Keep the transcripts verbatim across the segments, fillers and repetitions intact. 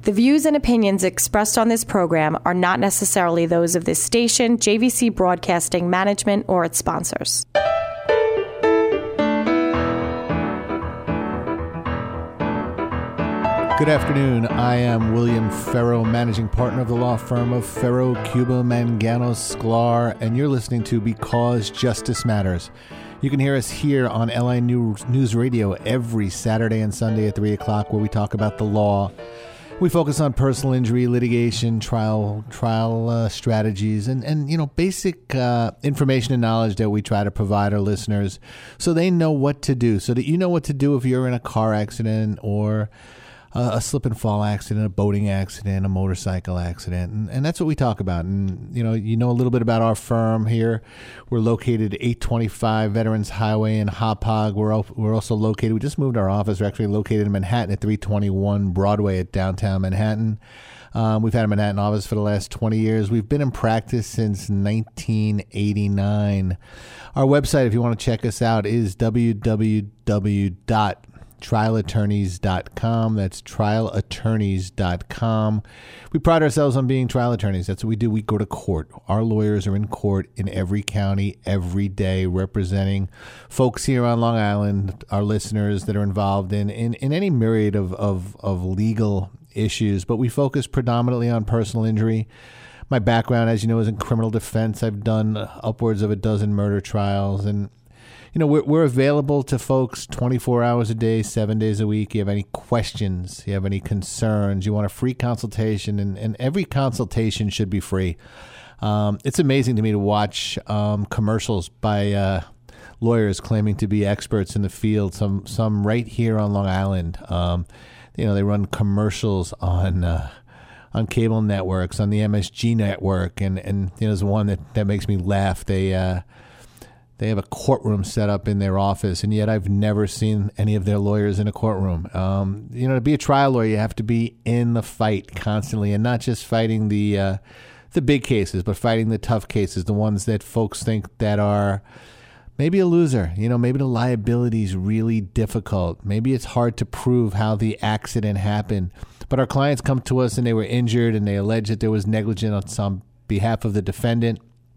The views and opinions expressed on this program are not necessarily those of this station, J V C Broadcasting Management, or its sponsors. Good afternoon. I am William Ferro, managing partner of the law firm of Ferro, Cuba, Mangano, Sklar, and you're listening to Because Justice Matters. You can hear us here on L I News, News Radio every Saturday and Sunday at three o'clock, where we talk about the law. We focus on personal injury litigation, trial trial uh, strategies, and, and you know basic uh, information and knowledge that we try to provide our listeners so they know what to do, so that you know what to do if you're in a car accident or a, a slip and fall accident, a boating accident, a motorcycle accident, and, and that's what we talk about. And you know you know a little bit about our firm here. We're located at eight twenty-five Veterans Highway in Hauppauge. We're al- we're also located. We just moved our office. We're actually located in Manhattan at three twenty-one Broadway at downtown Manhattan. Um, we've had a Manhattan office for the last twenty years. We've been in practice since nineteen eighty-nine. Our website, if you want to check us out, is w w w dot trial attorneys dot com. That's trial attorneys dot com. We pride ourselves on being trial attorneys. That's what we do. We go to court. Our lawyers are in court in every county every day, representing folks here on Long Island, our listeners that are involved in, in, in any myriad of, of, of legal issues. But we focus predominantly on personal injury. My background, as you know, is in criminal defense. I've done upwards of a dozen murder trials, and You know, we're, we're available to folks twenty-four hours a day, seven days a week. You have any questions, you have any concerns, you want a free consultation, and, and every consultation should be free. Um, it's amazing to me to watch um, commercials by uh, lawyers claiming to be experts in the field, some some right here on Long Island. Um, you know, they run commercials on uh, on cable networks, on the M S G network, and, and you know, there's one that, that makes me laugh. They... Uh, They have a courtroom set up in their office, and yet I've never seen any of their lawyers in a courtroom. Um, you know, to be a trial lawyer, you have to be in the fight constantly, and not just fighting the uh, the big cases, but fighting the tough cases, the ones that folks think that are maybe a loser. You know, maybe the liability is really difficult. Maybe it's hard to prove how the accident happened. But our clients come to us and they were injured, and they allege that there was negligence on some behalf of the defendant.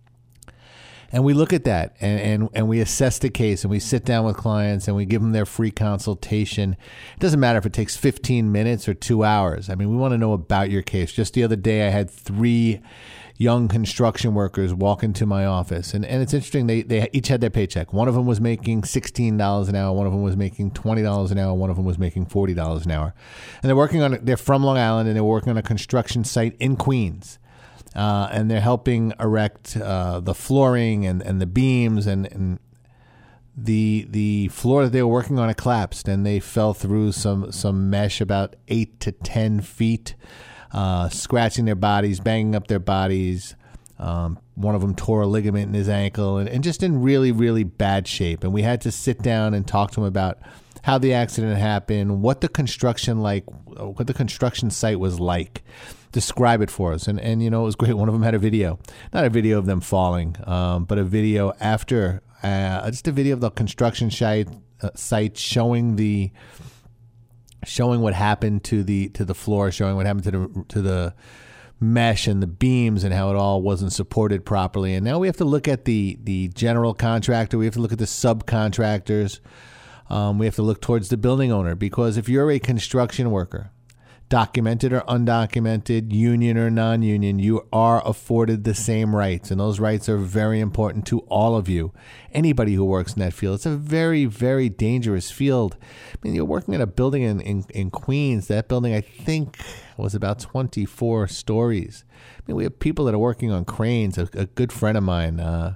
And we look at that, and, and, and we assess the case, and we sit down with clients, and we give them their free consultation. It doesn't matter if it takes fifteen minutes or two hours. I mean, we want to know about your case. Just the other day, I had three young construction workers walk into my office, and, and it's interesting. They they each had their paycheck. One of them was making sixteen dollars an hour. One of them was making twenty dollars an hour. One of them was making forty dollars an hour. And they're working on. They're from Long Island, and they're working on a construction site in Queens. Uh, and they're helping erect uh, the flooring and, and the beams, and, and the the floor that they were working on, it collapsed, and they fell through some, some mesh about eight to ten feet, uh, scratching their bodies, banging up their bodies. Um, one of them tore a ligament in his ankle, and, and just in really, really bad shape. And we had to sit down and talk to him about how the accident happened, what the construction like, what the construction site was like. Describe it for us. And, and, you know, it was great. One of them had a video, not a video of them falling, um, but a video after, uh, just a video of the construction site, uh, site showing the, showing what happened to the, to the floor, showing what happened to the, to the mesh and the beams, and how it all wasn't supported properly. And now we have to look at the, the general contractor. We have to look at the subcontractors. Um, we have to look towards the building owner, because if you're a construction worker, documented or undocumented, union or non-union, you are afforded the same rights. And those rights are very important to all of you. Anybody who works in that field. It's a very, very dangerous field. I mean, you're working in a building in, in, in Queens. That building, I think, was about twenty-four stories. I mean, we have people that are working on cranes. A, a good friend of mine, uh,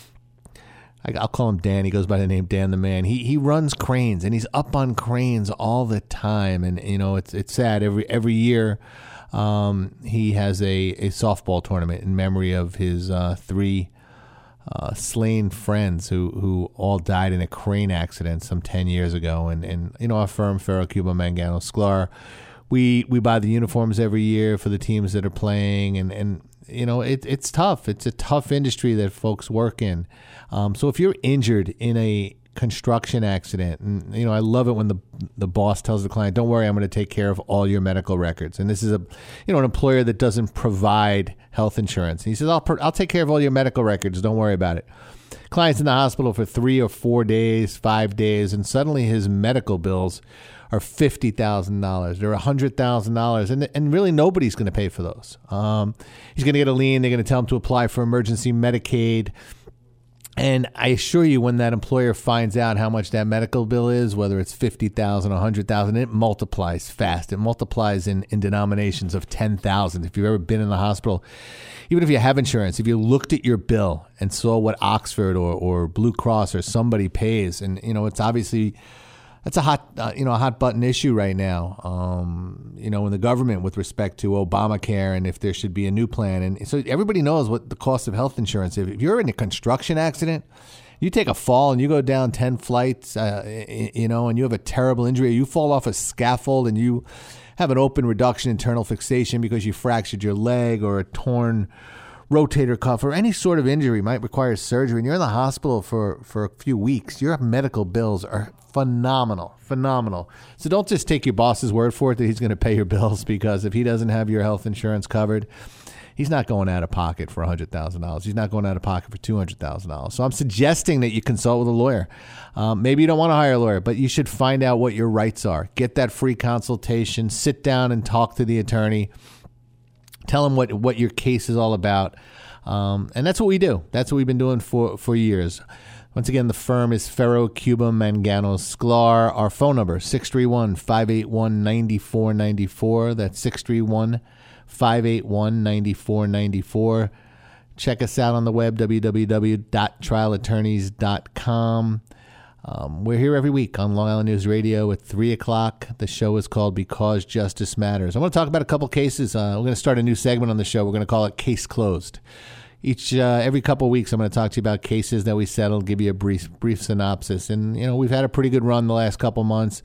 I'll call him Dan. He goes by the name Dan the Man. He he runs cranes, and he's up on cranes all the time. And you know, it's it's sad. Every every year, um, he has a, a softball tournament in memory of his uh, three uh, slain friends who, who all died in a crane accident some ten years ago. And and you know, our firm, Ferro, Cuba, Mangano, Sklar, we we buy the uniforms every year for the teams that are playing, and and you know, it, it's tough. It's a tough industry that folks work in. Um, so if you're injured in a construction accident, and you know, I love it when the the boss tells the client, "Don't worry, I'm going to take care of all your medical records." And this is a, you know, an employer that doesn't provide health insurance. And he says, "I'll I'll take care of all your medical records. Don't worry about it." Client's in the hospital for three or four days, five days, and suddenly his medical bills are fifty thousand dollars. They're one hundred thousand dollars, and and really nobody's going to pay for those. Um, he's going to get a lien. They're going to tell him to apply for emergency Medicaid. And I assure you, when that employer finds out how much that medical bill is, whether it's fifty thousand dollars, one hundred thousand dollars, it multiplies fast. It multiplies in, in denominations of ten thousand. If you've ever been in the hospital, even if you have insurance, if you looked at your bill and saw what Oxford or, or Blue Cross or somebody pays, and, you know, it's obviously... That's a hot, uh, you know, a hot button issue right now, um, you know, in the government with respect to Obamacare and if there should be a new plan. And so everybody knows what the cost of health insurance is. If you're in a construction accident, you take a fall and you go down ten flights, uh, you know, and you have a terrible injury, you fall off a scaffold and you have an open reduction internal fixation because you fractured your leg or a torn rotator cuff or any sort of injury might require surgery, and you're in the hospital for, for a few weeks, your medical bills are phenomenal, phenomenal. So don't just take your boss's word for it that he's going to pay your bills, because if he doesn't have your health insurance covered, he's not going out of pocket for one hundred thousand dollars. He's not going out of pocket for two hundred thousand dollars. So I'm suggesting that you consult with a lawyer. Um, maybe you don't want to hire a lawyer, but you should find out what your rights are. Get that free consultation. Sit down and talk to the attorney. Tell him what, what your case is all about. Um, and that's what we do. That's what we've been doing for, for years. Once again, the firm is Ferro, Cuba, Mangano, Sklar. Our phone number, six three one, five eight one, nine four nine four. That's six three one, five eight one, nine four nine four. Check us out on the web, w w w dot trial attorneys dot com. Um, we're here every week on Long Island News Radio at three o'clock. The show is called Because Justice Matters. I want to talk about a couple cases. Uh, we're going to start a new segment on the show. We're going to call it Case Closed. Each uh, every couple of weeks, I'm going to talk to you about cases that we settled, give you a brief brief synopsis. And, you know, we've had a pretty good run the last couple months.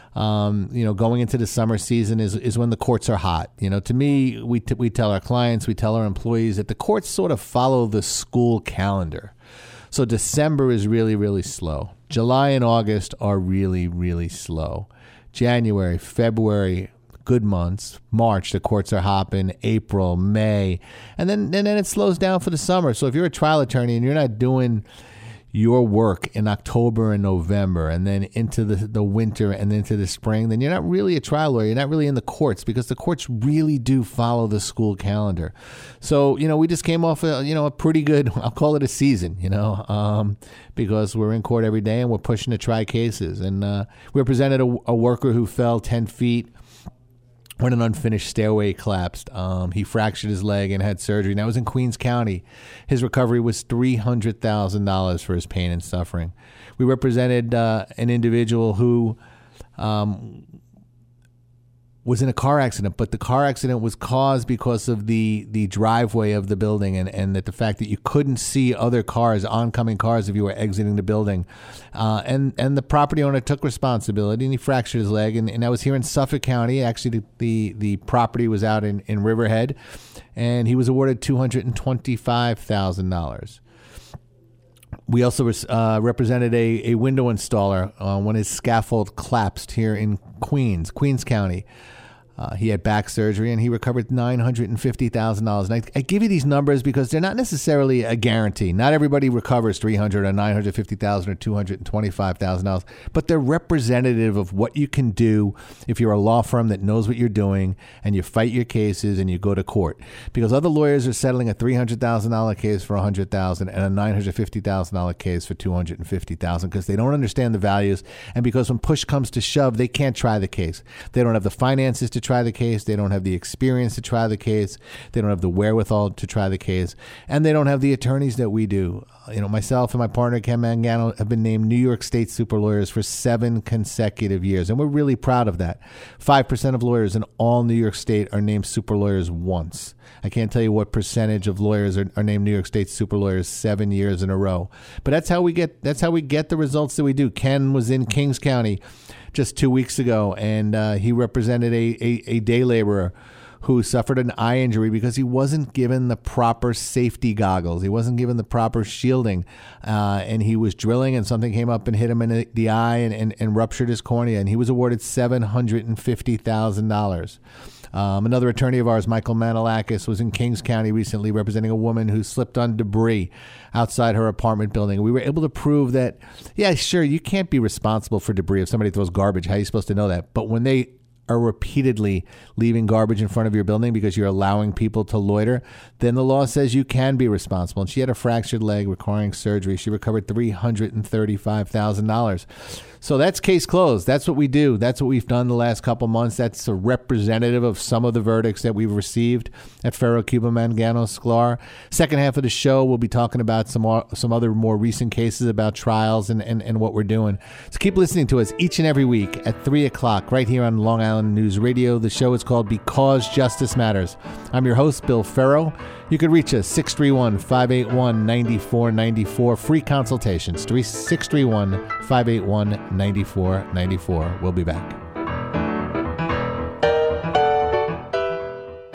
Um, you know, going into the summer season is, is when the courts are hot. You know, to me, we t- we tell our clients, we tell our employees that the courts sort of follow the school calendar. So December is really, really slow. July and August are really, really slow. January, February, good months. March, the courts are hopping. April, May, and then and then it slows down for the summer. So if you're a trial attorney and you're not doing your work in October and November and then into the, the winter and into the spring, then you're not really a trial lawyer. You're not really in the courts, because the courts really do follow the school calendar. So, you know, we just came off a, you know, a pretty good, I'll call it a season, you know, um, because we're in court every day and we're pushing to try cases. And uh, we represented a, a worker who fell ten feet when an unfinished stairway collapsed. Um, he fractured his leg and had surgery. That was in Queens County. His recovery was three hundred thousand dollars for his pain and suffering. We represented uh, an individual who um, was in a car accident, but the car accident was caused because of the, the driveway of the building, and, and that the fact that you couldn't see other cars, oncoming cars, if you were exiting the building. Uh, and, and the property owner took responsibility, and he fractured his leg. And, and that was here in Suffolk County. Actually, the, the, the property was out in, in Riverhead, and he was awarded two hundred twenty-five thousand dollars. We also uh, represented a, a window installer uh, when his scaffold collapsed here in Queens, Queens County. Uh, he had back surgery, and he recovered nine hundred fifty thousand dollars. And I, I give you these numbers because they're not necessarily a guarantee. Not everybody recovers three hundred thousand dollars or nine hundred fifty thousand dollars or two hundred twenty-five thousand dollars, but they're representative of what you can do if you're a law firm that knows what you're doing and you fight your cases and you go to court. Because other lawyers are settling a three hundred thousand dollars case for one hundred thousand dollars and a nine hundred fifty thousand dollars case for two hundred fifty thousand dollars because they don't understand the values, and because when push comes to shove, they can't try the case. They don't have the finances to try the case. They don't have the experience to try the case. They don't have the wherewithal to try the case. And they don't have the attorneys that we do. You know, myself and my partner, Ken Mangano, have been named New York State super lawyers for seven consecutive years. And we're really proud of that. five percent of lawyers in all New York State are named super lawyers once. I can't tell you what percentage of lawyers are, are named New York State super lawyers seven years in a row. But that's how we get that's how we get the results that we do. Ken was in Kings County just two weeks ago, and uh, he represented a, a, a day laborer who suffered an eye injury because he wasn't given the proper safety goggles. He wasn't given the proper shielding, uh, and he was drilling and something came up and hit him in the eye and, and, and ruptured his cornea, and he was awarded seven hundred fifty thousand dollars. Um, another attorney of ours, Michael Manalakis, was in Kings County recently representing a woman who slipped on debris outside her apartment building. We were able to prove that, yeah, sure, you can't be responsible for debris if somebody throws garbage. How are you supposed to know that? But when they are repeatedly leaving garbage in front of your building because you're allowing people to loiter, then the law says you can be responsible. And she had a fractured leg requiring surgery. She recovered three hundred thirty-five thousand dollars. So that's case closed. That's what we do. That's what we've done the last couple months. That's a representative of some of the verdicts that we've received at Ferro, Cuba, Mangano, Sklar. Second half of the show, we'll be talking about some more, some other more recent cases about trials and, and, and what we're doing. So keep listening to us each and every week at three o'clock right here on Long Island News Radio. The show is called Because Justice Matters. I'm your host, Bill Ferro. You can reach us, six three one, five eight one, nine four nine four. Free consultations, six three one, five eight one, nine four nine four. We'll be back.